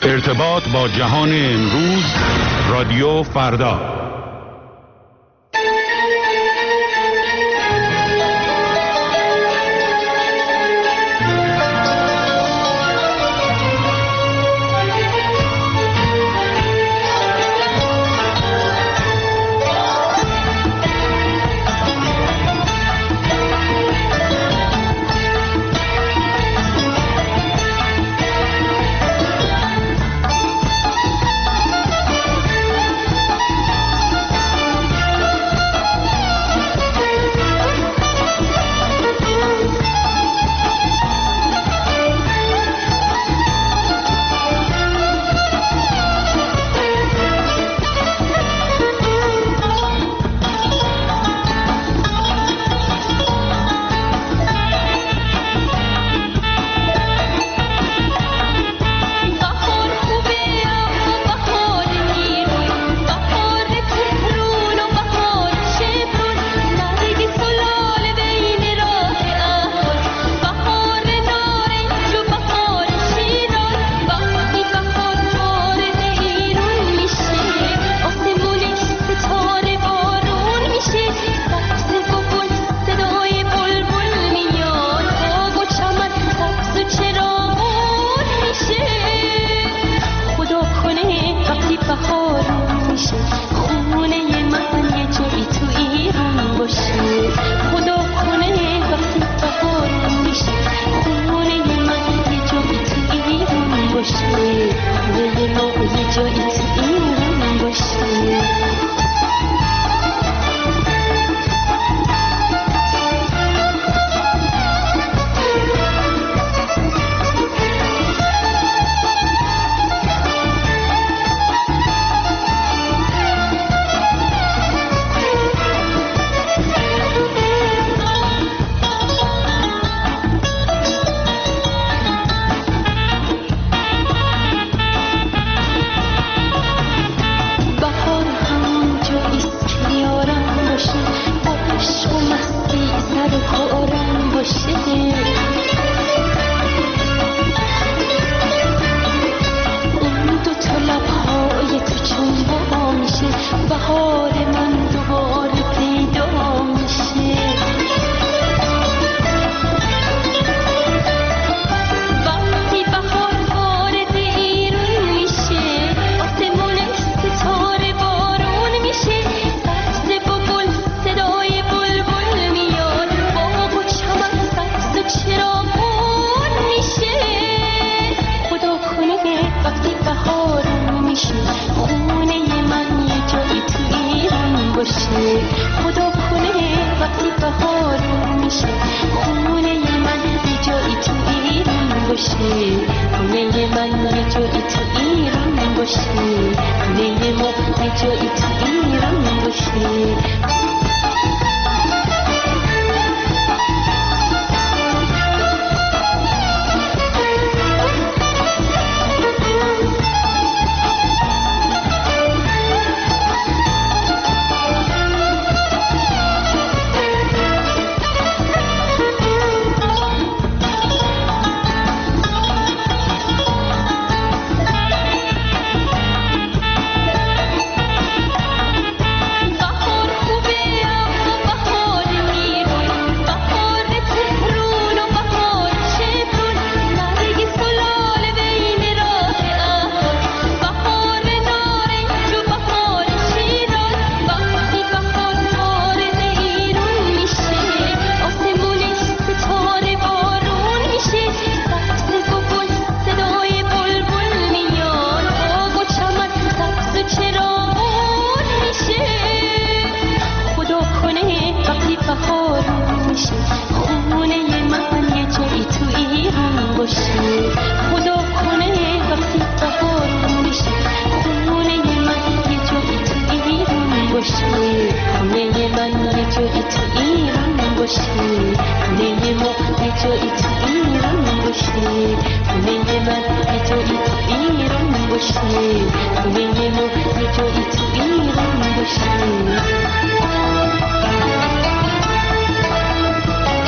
ارتباط با جهان امروز، رادیو فردا.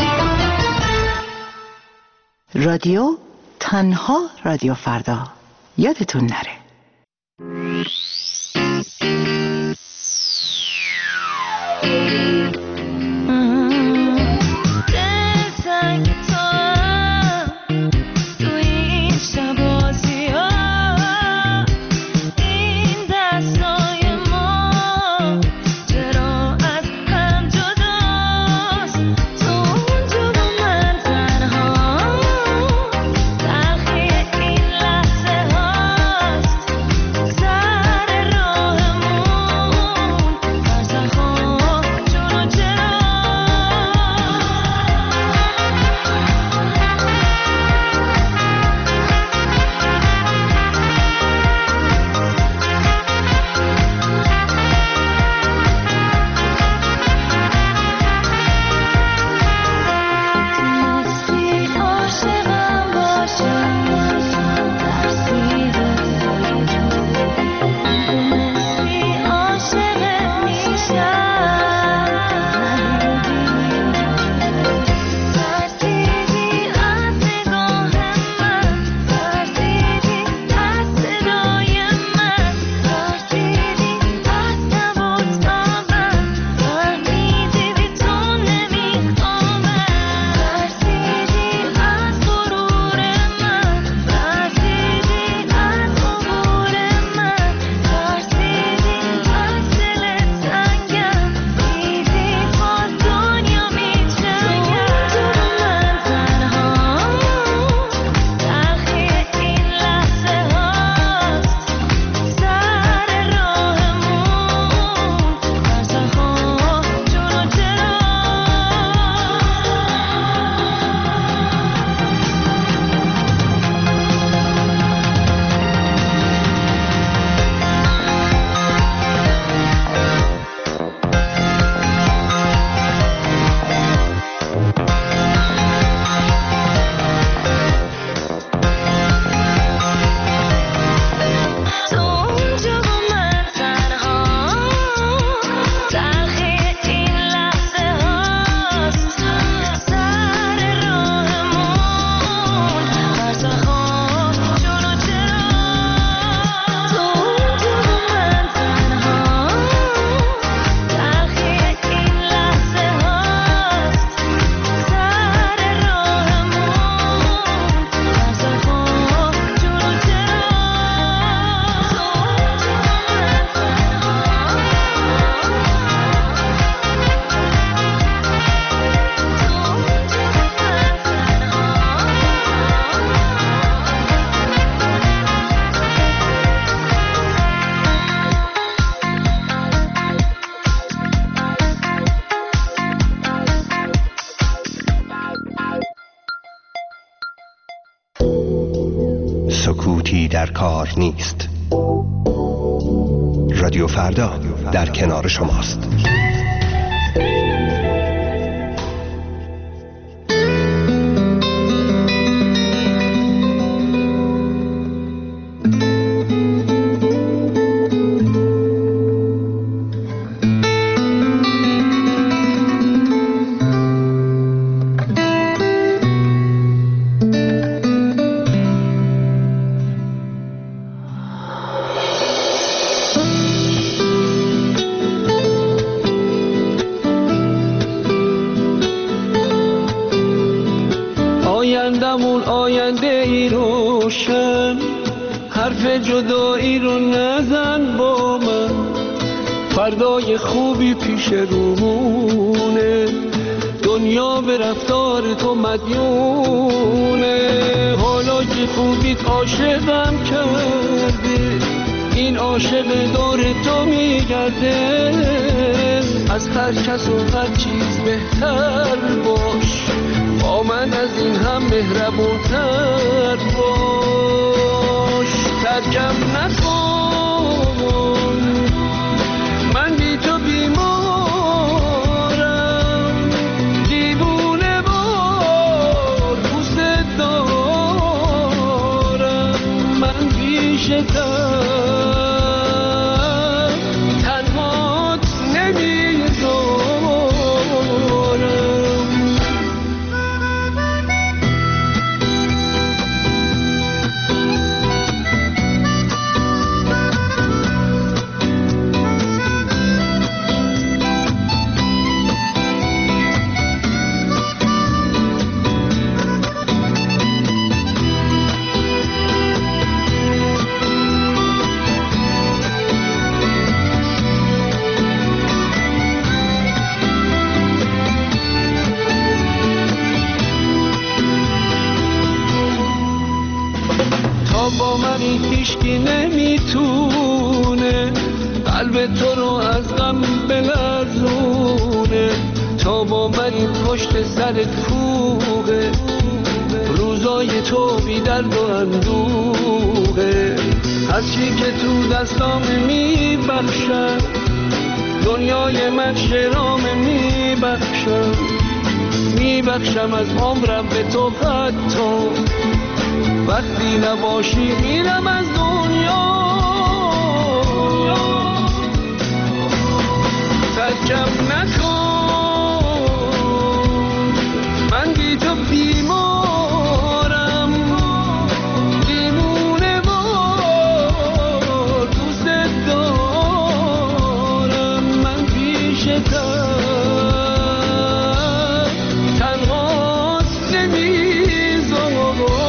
رادیو تنها رادیو فردا. یادتون نره. سکوتی در کار نیست. رادیو فردا در کنار شماست. آینده ای روشن، حرف جدایی رو نزن با من، فردای خوبی پیش رومونه، دنیا به رفتار تو مدیونه، حالا که خوبیت عاشقم کرده، این عاشق دور تو میگرده، از هر کس و هر چیز بهتر باش، با من از این هم مهربونتر باش، ترکم نکن، من بی تو بیمارم، دیوونه وار دوست دارم، من بیشتر تنهات نمیذارم. تا با من هیچکی نمیتونه قلب تو رو از غم بلرزونه، تا با من پشت سرت کوه، روزای تو بی درد و اندوه. هرچی که تو دستام میبخشم، دنیای من شرام میبخشم از عمرم به تو، حتی وقتی نباشی میرم از دنیا. ترکم نکن من بی تو بیمارم، دیمونه وار دوست دارم. من پیشتم تنهات نمیذارم.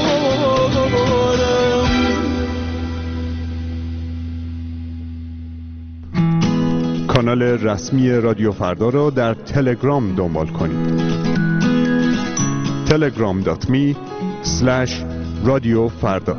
کانال رسمی رادیو فردا را در تلگرام دنبال کنید. telegram.me/رادیوفردا.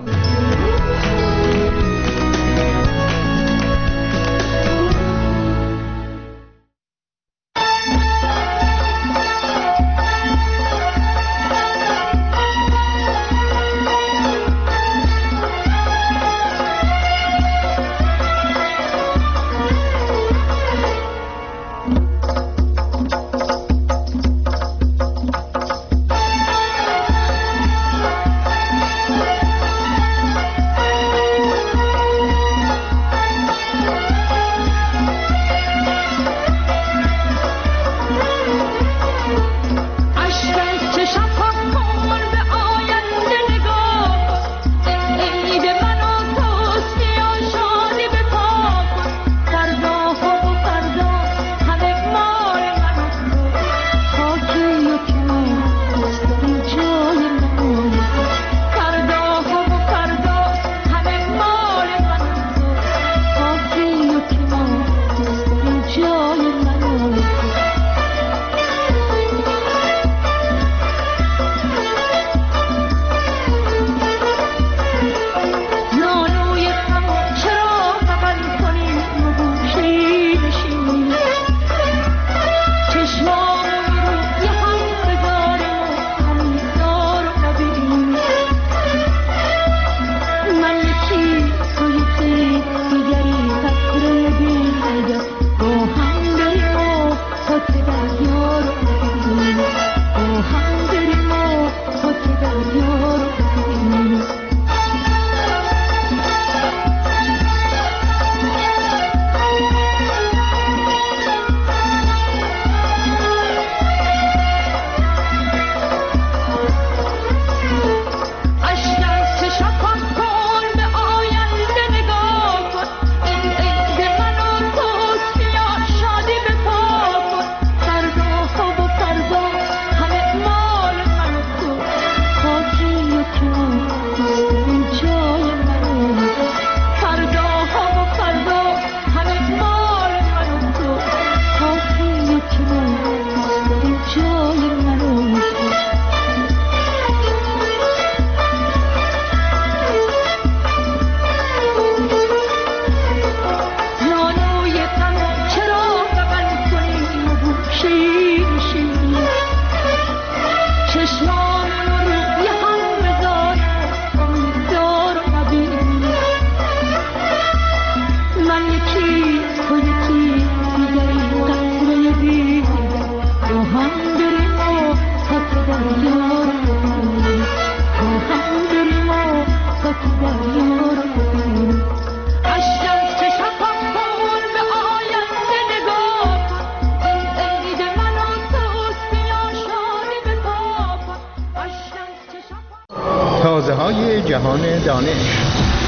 تازه‌های جهان دانش.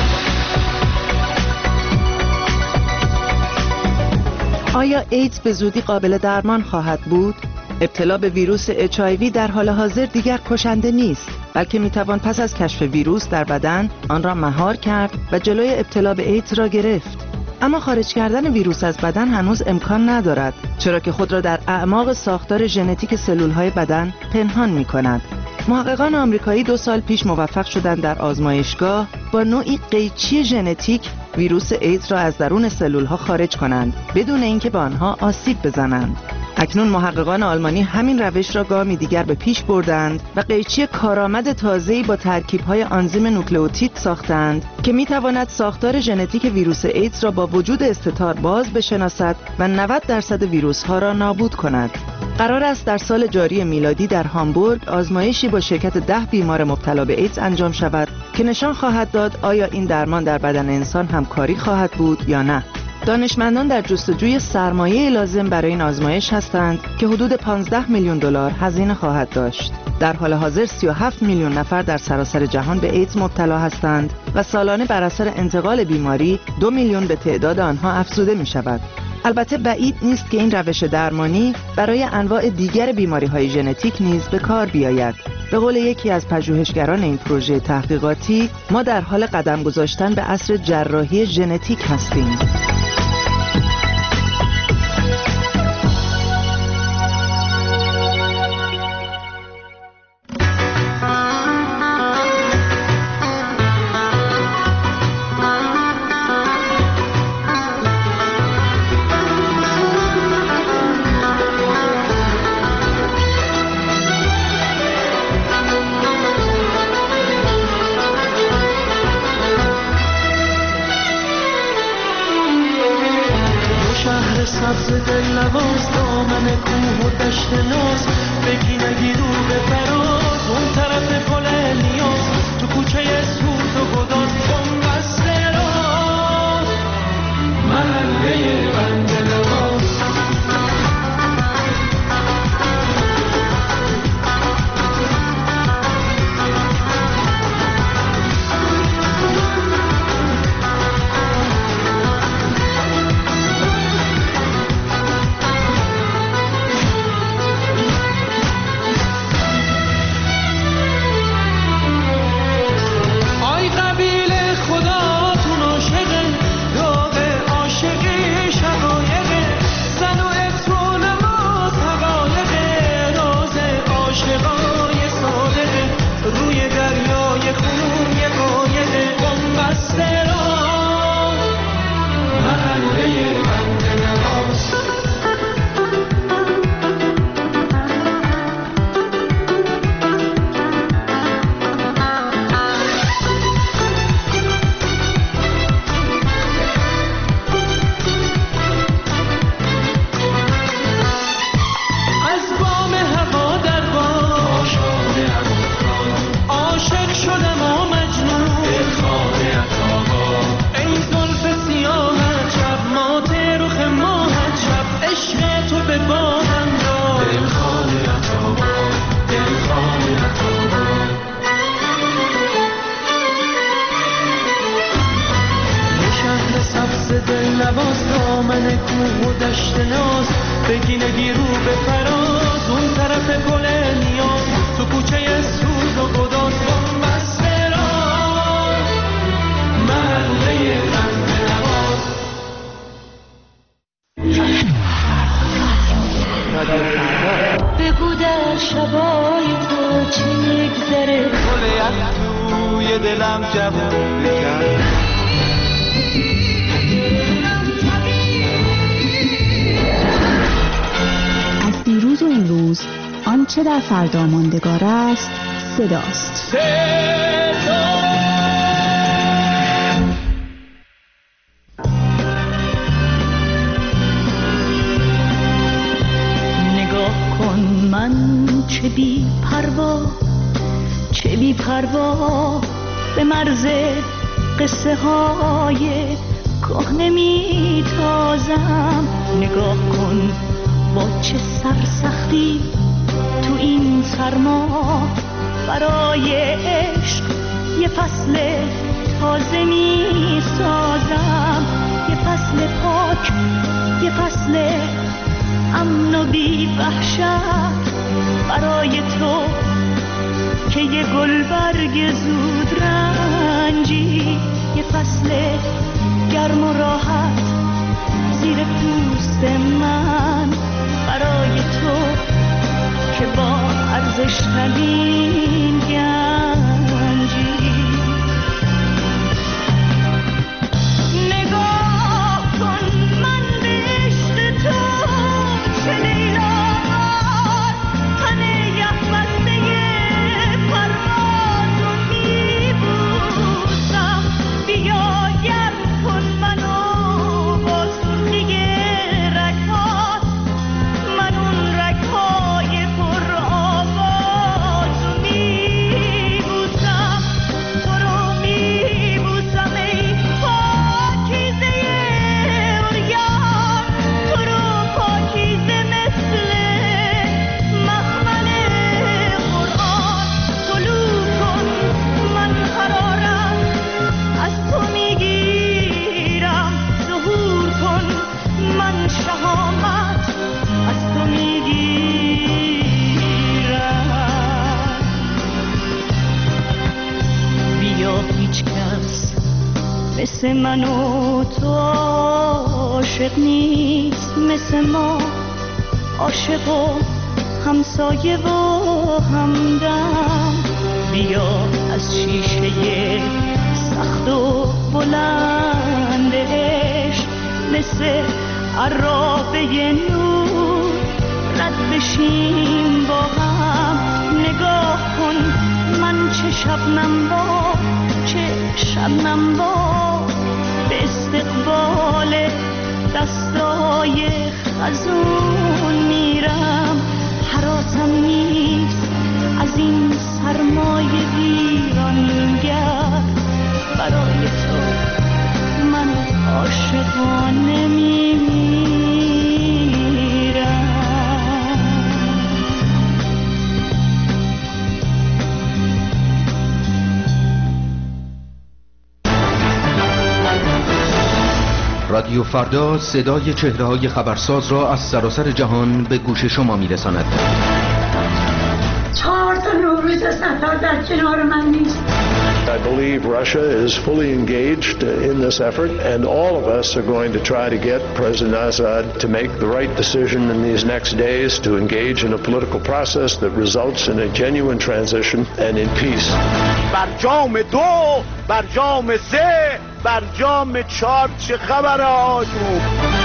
آیا ایدز به زودی قابل درمان خواهد بود؟ ابتلا به ویروس HIV در حال حاضر دیگر کشنده نیست، بلکه میتوان پس از کشف ویروس در بدن آن را مهار کرد و جلوی ابتلا به ایدز را گرفت. اما خارج کردن ویروس از بدن هنوز امکان ندارد، چرا که خود را در اعماق ساختار ژنتیک سلول‌های بدن پنهان می‌کند. محققان آمریکایی 2 سال پیش موفق شدند در آزمایشگاه با نوعی قیچی ژنتیک ویروس ایدز را از درون سلول‌ها خارج کنند بدون اینکه به آنها آسیب بزنند. اکنون محققان آلمانی همین روش را گامی دیگر به پیش بردند و قیچی کارآمد تازه‌ای با ترکیب‌های آنزیم نوکلئوتید ساختند که می‌تواند ساختار ژنتیک ویروس ایدز را با وجود استتار باز بشناسد و 90% ویروس‌ها را نابود کند. قرار است در سال جاری میلادی در هامبورگ آزمایشی با شرکت 10 بیمار مبتلا به ایدز انجام شود که نشان خواهد داد آیا این درمان در بدن انسان هم کاری خواهد بود یا نه. دانشمندان در جستجوی سرمایه لازم برای این آزمایش هستند که حدود 15 میلیون دلار هزینه خواهد داشت. در حال حاضر 37 میلیون نفر در سراسر جهان به ایدز مبتلا هستند و سالانه بر اثر انتقال بیماری 2 میلیون به تعداد آنها افزوده می شود. البته بعید نیست که این روش درمانی برای انواع دیگر بیماری‌های ژنتیک نیز به کار بیاید. به قول یکی از پژوهشگران این پروژه تحقیقاتی، ما در حال قدم گذاشتن به عصر جراحی ژنتیک هستیم. سبز دل نواز دامن کوه و دشت ناز بگی نگیرو به فراز اون طرف گل نیاز تو کوچه سوت و گداز بنبسته راز محله بند نواز نواز دامن کوه و دشت ناز بگی نگیرو به فراز اون طرف گل نیاز تو کوچه سوز و گداز بنبسته راز محله بند نواز. بگو در شبای تو چی میگذره گل یخ توی دلم جوون بکن دیروز و امروز آنچه در فردا ماندگار است صداست. نگاه کن من چه بی پروا به مرز قصه های کهنه می تازم. نگاه کن با چه سرسختی تو این سرما برای عشق یه فصل تازه می سازم. یه فصل پاک، یه فصل امن و بی وحشت برای تو که یه گلبرگ زود رنجی. یه فصل گرم و راحت زیر پوست من برای تو که با عرض ارزش‌ترین گنجی. نگاه کن من به عشق تو چه لیلاوار، تن یخبسته پرواز رو میبوسم. بیا گرم کن منو با سرخی رگ‌هات، من اون رگ‌های پر آواز رو میبوسم. تو رو میبوسم ای پاکیزه عریان، تو رو پاکیزه مثل مخمل قرآن. طلوع کن من قرارم از تو میگیرم، ظهور کن من شهامت از تو میگیرم. بیا هیچ کس مثل من و تو عاشق نیست، مثل ما عاشق و همسایه و همدم. بیا از شیشه سخت و بلند عشق مثل عرابه نور رد بشیم با هم. نگاه کن من چه شبنم با، چه شبنم با به استقبال دستای خزون میرم. حراسم نیست از این سرمای ویرانگر، برای تو من عاشقانه میمیرم. رادیو فردا صدای چهره‌های خبرساز را از سراسر جهان به گوش شما می‌رساند. 4 تا نوروز سفر در کنار من نیست. I believe Russia is fully engaged in this effort, and all of us are going to try to get President Assad to make the right decision in these next days to engage in a political process that results in a genuine transition and in peace. بر جام 2 بر جام 3 بر جام 4 چه خبره آجوب.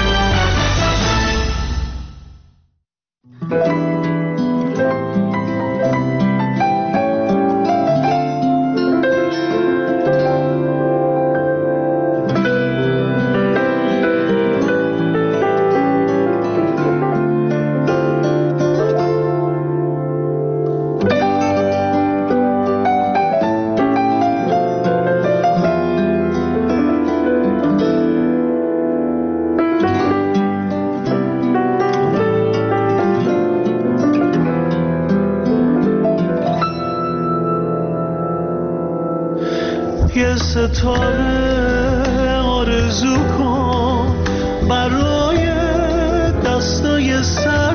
یه ستاره آرزو کن برای دستای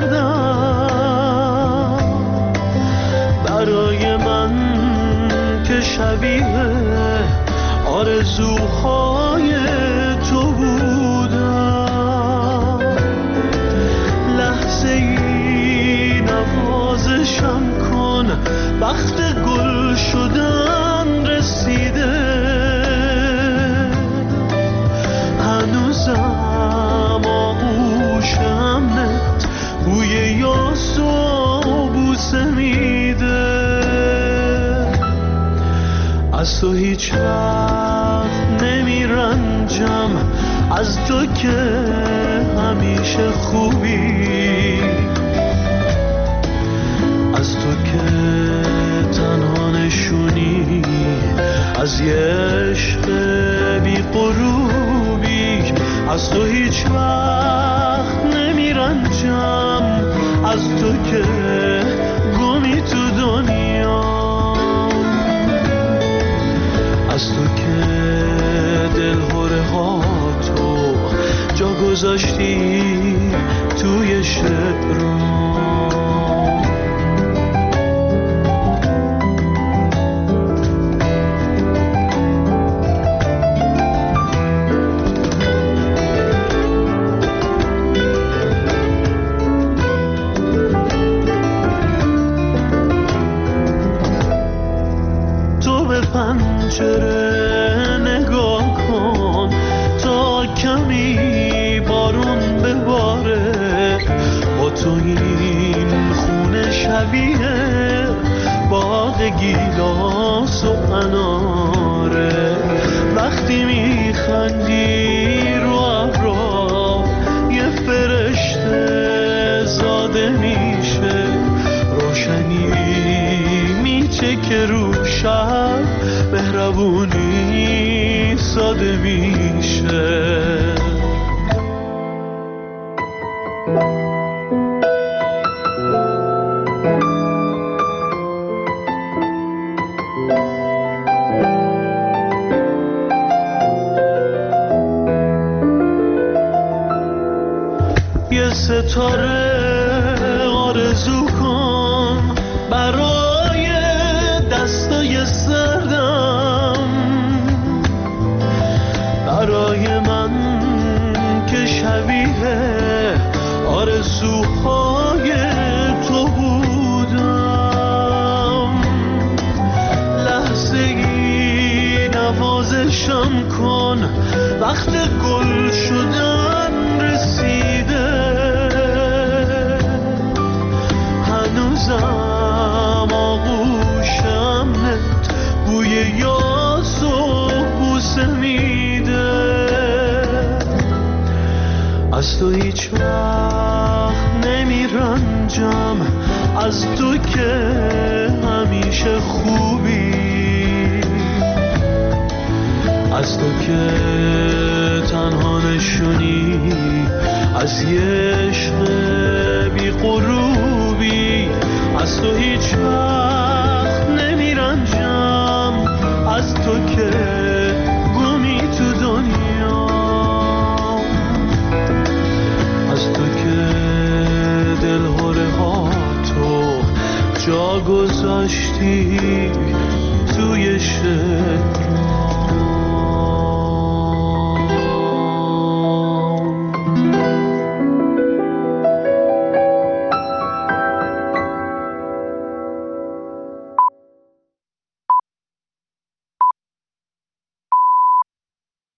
سردم، برای من که شبیه آرزوهای تو بودم. لحظه ای نوازشم کن، وقت گل شدن رسیده. هنوزم آغوشمت بوی یاس و بوسه میده. از تو هیچ وقت نمیرنجم، از تو که همیشه خوبی، از تو که تنها نشونی از یه عشق بی غروبی. از تو هیچ وقت نمیرنجم، از تو که گمی تو دنیا، از تو که دلهوره ها تو جا گذاشتی توی شعرام. شبیه باغ گیلاس و اناره. وقتی میخندی رو ابرا یه فرشته زاده میشه، روشنی میچکه رو شب، مهربونی ساده میشه. یه ستاره آرزو کن برای دستای سردم، برای من که شبیه آرزوهای تو بودم. لحظه ای نوازشم کن، وقت گل شدن رسیده. هنوزم آغوشم نت بوی یاس و بوسه میده. از تو هیچ وقت نمیرنجم، از تو که همیشه خوبی، از تو که تنها نشونی از یه عشق بی غروبی. از تو هیچ وقت نمیرنجم، از تو که